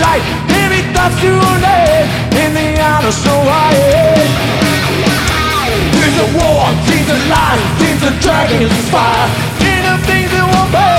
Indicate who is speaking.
Speaker 1: light, heavy thoughts to lay in the outer so high. Dreams of war, dreams of life, dreams of dragons fire, dreams of things that won't pay.